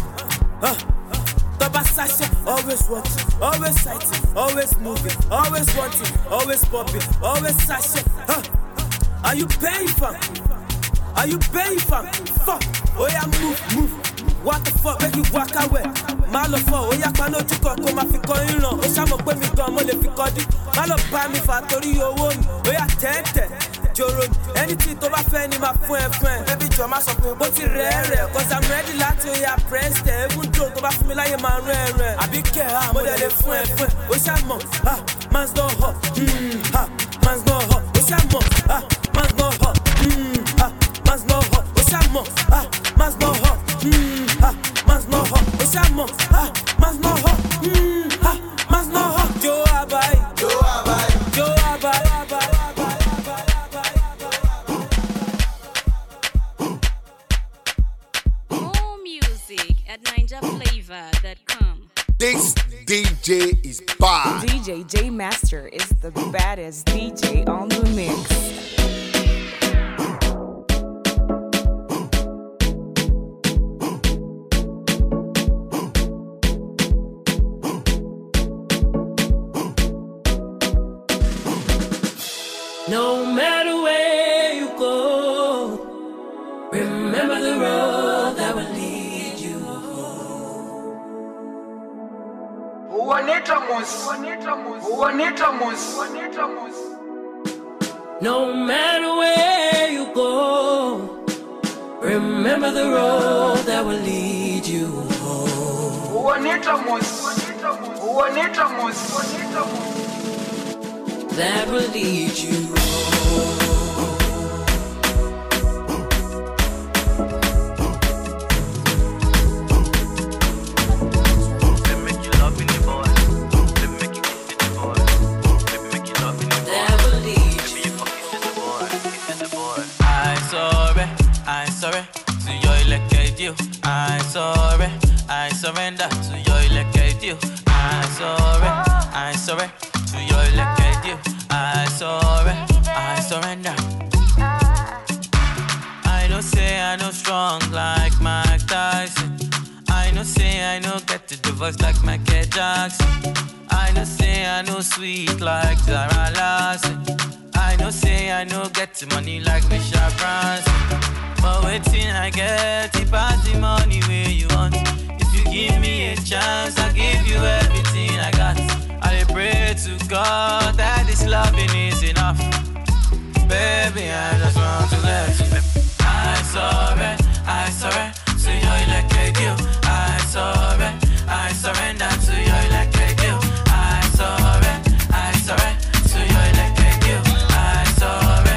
Toba Sasha, always watching, always sighting, always moving, always wanting, always popping, always Sasha, Are you paying for? Are you paying for? Fuck, oh yeah, move. What the fuck, make you walk away. Malo for, oh yeah, pano chuko, come fi coin on. Oh shamo pe mi gan, mo le fi kodi. Malo buy me factory, oh yeah, 10. Joro, anything to my friend in my friend. Baby, you're my support, but it's rare. Cause I'm ready to ya press. Even though to my family, I'm rare. I be care, I'm more than a friend. Oh shamo, man's no hot. Man's no hot. Oh shamo, man's no hot. Man's no hot. Oh shamo, man's no hot. Man's no hot. Oh shamo, man's no hot. Man's no hot. Joe Abai. More music at NinjaFlavor.com. This DJ is bad. DJ J Master is the baddest DJ on the mix. No matter where you go, remember the road that will lead you home. No matter where you go, remember the road that will lead you home. That will lead you home. Let me make you love me, boy. Let me make you kiss the boy. Let me make you love me, boy. That will lead you. You fucking kiss the boy. Kiss the boy. I'm sorry to your elected you. I'm sorry, I surrender to your elected you. I'm sorry to your elected you. I surrender. I know say I know strong like Mike Tyson. I know say I know get to the voice like Michael Jackson. I know say I know sweet like Zara Larson. I know say I know get the money like Michelle Branson. But waiting I get it pass the money where you want. If you give me a chance, I'll give you everything I got. I pray to God that this loving is enough. Baby, I just want to let you. I surrender to your elected you. I surrender to your elected you. I surrender to your elected you. I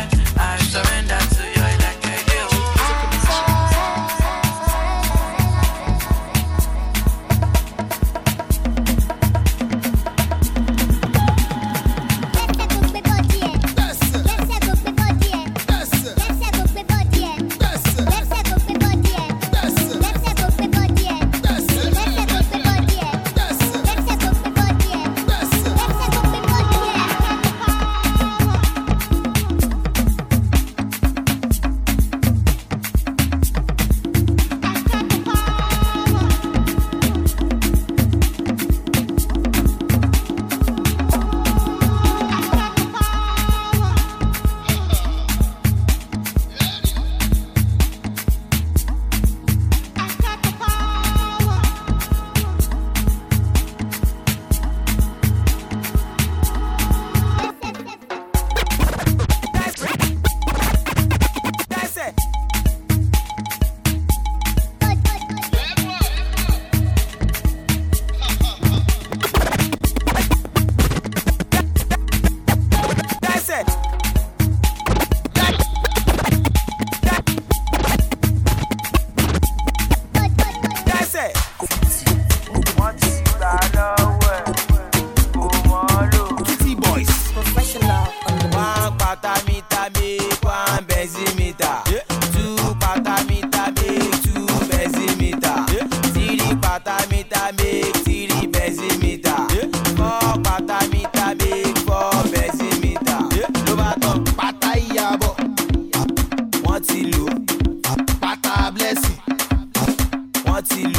surrender to your elected you.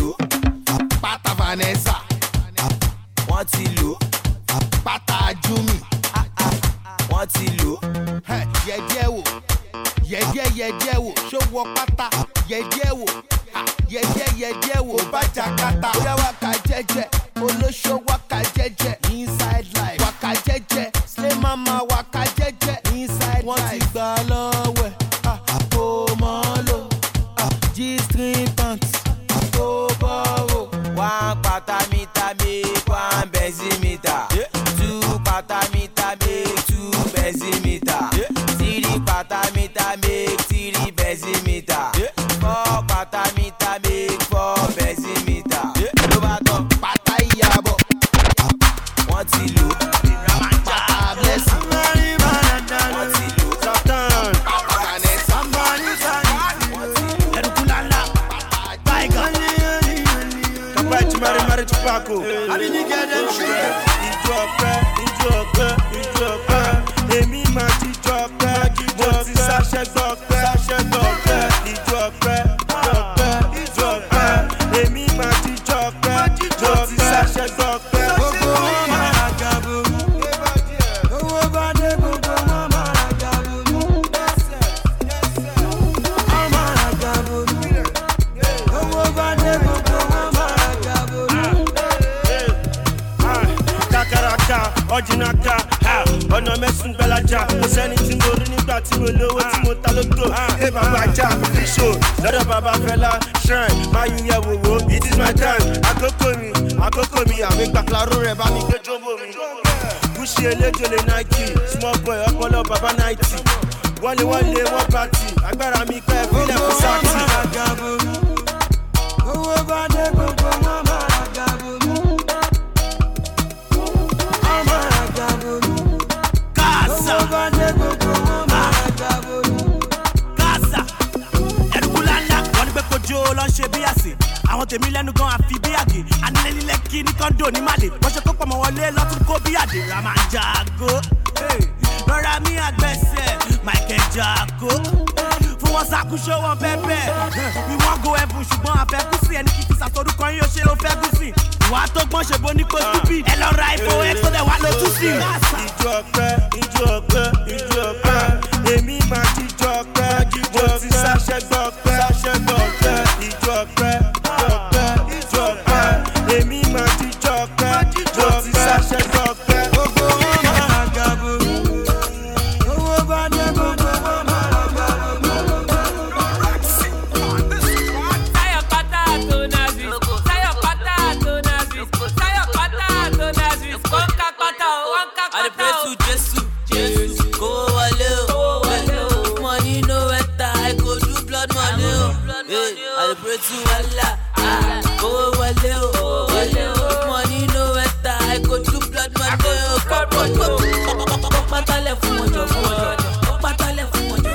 lò. Pata Vanessa. Wọ́n ti lò. Pata Jumi. Wọ́n ti lò. Yẹ̀díẹ̀ wò. Yẹ̀díẹ̀ wò. Ṣó wọ pátá. Yẹ̀díẹ̀ wò. Yẹ̀díẹ̀ wò. Bá Jakarta. Bóyá wákà jẹ́jẹ́. Olóṣó wákà jẹ́jẹ́. Inside life. Wákà jẹ́jẹ́. Slay mama wákà jẹ́jẹ́. Inside life. Wọ́n ti gbà lọ́wọ́ ẹ̀. Kò mọ́ lò. G-string pants. Kò bọ́rọ̀. One pata meter make one benzimeter. Two pata meter make two benzimeter. Three pata meter make three benzimeter. Four pata meter make four benzimeter. Ló bá tán pata ìyàbọ̀. Wọ́n ti lò. Pata blessing. Wọ́n ti lò. Satan. Pata Vanessa. Ẹ̀rùkúlálá. Báyìí Kapachi mari Tupaco. I didn't get them shit. Ìjọ ọpẹ́. Èmi máa jíjọ ọpẹ́. Mo ti sáṣẹ́ gbọ́pẹ́. Ìjọ ọpẹ́. Èmi máa jíjọ ọpẹ́. Mo ti sáṣẹ́ gbọ́pẹ́. gbogbo wọn máa gàbó. Owó bá dé gbogbo wọn máa gàbó. Wọ́n máa gàbó. Owó bá dé gbogbo wọn máa gàbó. Kakaraka, ọ̀jìnàka, ọ̀nà mẹ́sùn gbẹ́lájà. Kò sẹ́ni tí mo rí nígbà tí mo lówó tí mo ta lóto. Ẹ bàbá ajá, fíṣò, lọ́dọ̀ bàbá Fẹlá, shrine, máa yún yẹ wòwò. It is my time, àkókò mi, àmì gbàkúláró rẹ̀ bá mi gbé jọ́bọ̀ mi. Gúúsì eléjòlè Nike, small boy ọpọlọ bàbá 90. Wọ́n pàtì, agbára mi pẹ́ fílẹ̀ fún sáàtì. Owó bá dé gbogbo wọn máa gàbó. Kásá, ẹ̀rùkúlálá, wọ́n ní pé kojú lọ ṣe bí àsè. Àwọn tèmi lẹ́nu gan àfi bí àgè. Anilẹ́lílẹ́kí ní kọ́ńdò ní Màlè. Wọ́n ṣe kó pọ̀ mọ́ wọlé lọ́tún kó bí àdè. Ramanjago, lọ́ra mi àgbẹ̀sẹ̀, Michael Jago. Fún wọn ṣàkóso wọn bẹ́ẹ̀. We wan go heaven ṣùgbọ́n àfẹ́kùsì ẹni kìkì ṣàtọ́dúkọ yín ó ṣe ló fẹ́ gùsì. Ìwà tó gbọ́n ṣe bó ní kó stupid. Ẹ lọ ra ifo ẹ tó dẹ̀ wá lójú sí. Ìjọ ọpẹ́. Èmi máa jíjọ ọpẹ́. Mo ti sáṣẹ́ gbọ́pẹ́. Ìjọ ọpẹ́. Èmi máa jíjọ ọpẹ́. Mo ti sáṣẹ́ gbọ́pẹ́. Gbogbo wọn máa gàbó. Owó bá dé gbogbo wọn máa gàbó. Sayo pata to nazi. Wanka pata. I dey pray to Jesus. Go wale o. Money no enter, I go do blood money o. I dey pray to Allah. Go wale o. Money no enter, I go do blood money o. Pátálẹ̀ fún ọjọ́. Pátálẹ̀ fún ọjọ́.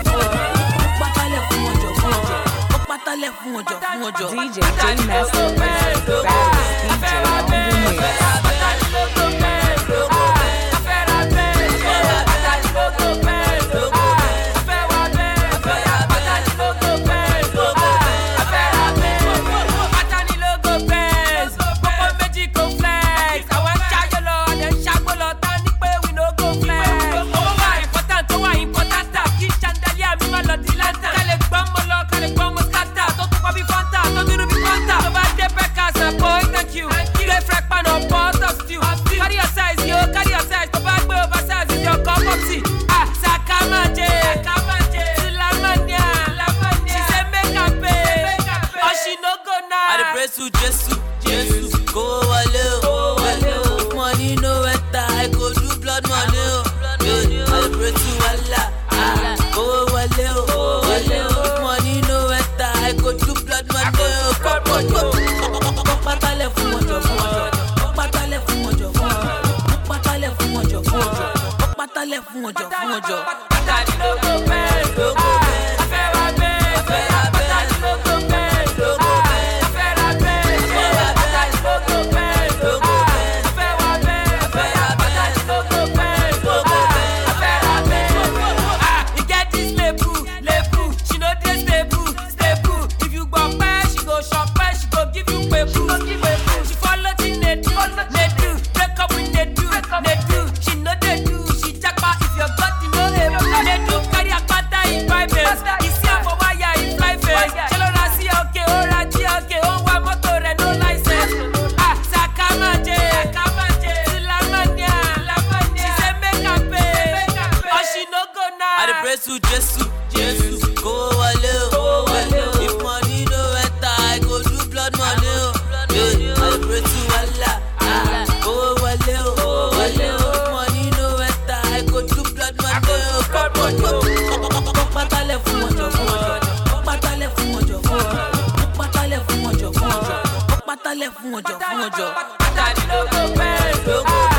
DJ J Master, baddest DJ on the mix. To Jesus, go wale o. Money no enter, I go do blood money o. I pray to Allah. Go wale o. Money no enter, I go do blood money o. Pátálẹ̀ fún ọjọ́. Pátálẹ̀ fún ọjọ́. Logo money, I pray to Allah. Oh, wale, money no enter. I go to blood money, Patale fún ọjọ́. Patale fún ọjọ́. Daddy no go pay,